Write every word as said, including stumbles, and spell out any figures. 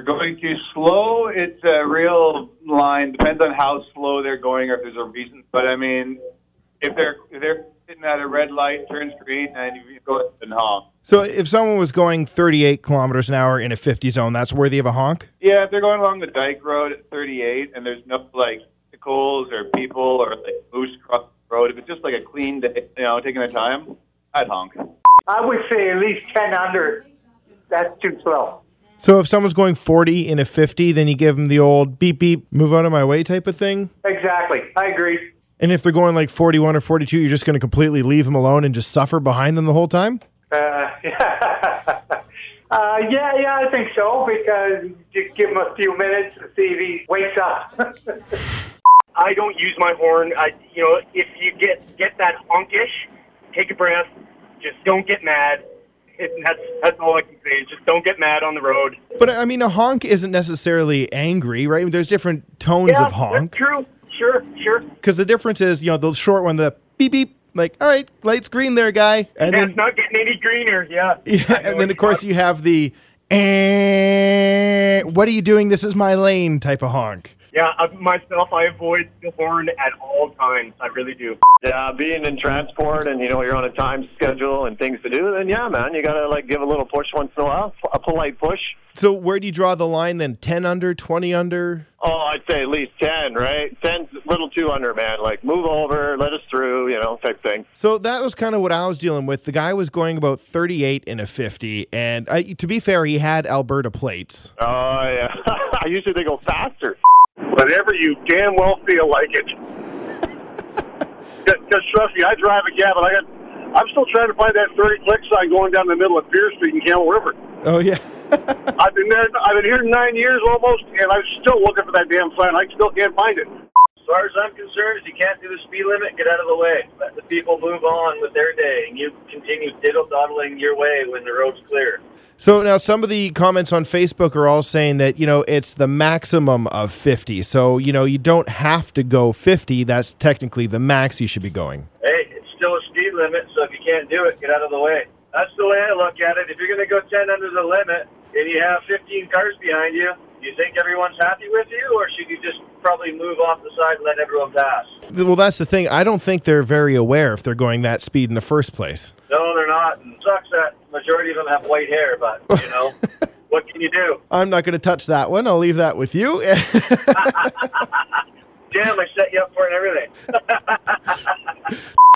going too slow, it's a real line. Depends on how slow they're going or if there's a reason. But, I mean, if they're if they're sitting at a red light, turns green, and you go and honk. So if someone was going thirty-eight kilometers an hour in a fifty zone, that's worthy of a honk? Yeah, if they're going along the dike road at thirty-eight and there's no, like, vehicles or people or, like, moose across the road, if it's just, like, a clean day, you know, taking their time, I'd honk. I would say at least ten under. That's too slow. So if someone's going forty in a fifty, then you give them the old beep, beep, move out of my way type of thing? Exactly. I agree. And if they're going like forty-one or forty-two, you're just going to completely leave them alone and just suffer behind them the whole time? Uh, yeah. uh, yeah, yeah, I think so, because just give him a few minutes to see if he wakes up. I don't use my horn. I, you know, if you get, get that honkish, take a breath, just don't get mad. It, that's that's all I can say. Just don't get mad on the road. But, I mean, a honk isn't necessarily angry, right? There's different tones yeah, of honk. That's true. Sure, sure. Because the difference is, you know, the short one, the beep, beep, like, all right, light's green there, guy. And That's then, not getting any greener, yeah. yeah, and then, of course, you have the, eh, what are you doing? This is my lane type of honk. Yeah, uh, myself, I avoid the horn at all times. I really do. Yeah, being in transport and, you know, you're on a time schedule and things to do, then, yeah, man, you got to, like, give a little push once in a while, a polite push. So where do you draw the line then? ten under, twenty under? Oh, I'd say at least ten, right? ten's a little too under, man. Like, move over, let us through, you know, type thing. So that was kind of what I was dealing with. The guy was going about thirty-eight in a fifty, and I, to be fair, he had Alberta plates. Oh, yeah. Usually they go faster. Whenever you damn well feel like it. Because trust me, I drive a cab, and I got, I'm still trying to find that thirty click sign going down the middle of Pierce Street in Camel River. Oh, yeah. I've been there, I've been here nine years almost, and I'm still looking for that damn sign. I still can't find it. As far as I'm concerned, if you can't do the speed limit, get out of the way. Let the people move on with their day, and you continue diddle-doddling your way when the road's clear. So now some of the comments on Facebook are all saying that, you know, it's the maximum of fifty. So, you know, you don't have to go fifty. That's technically the max you should be going. Hey, it's still a speed limit, so if you can't do it, get out of the way. That's the way I look at it. If you're going to go ten under the limit and you have fifteen cars behind you, do you think everyone's happy with you, or should you just probably move off the side and let everyone pass? Well, that's the thing. I don't think they're very aware if they're going that speed in the first place. No, they're not. And it sucks that majority of them have white hair, but, you know, what can you do? I'm not going to touch that one. I'll leave that with you. Damn, I set you up for it and everything.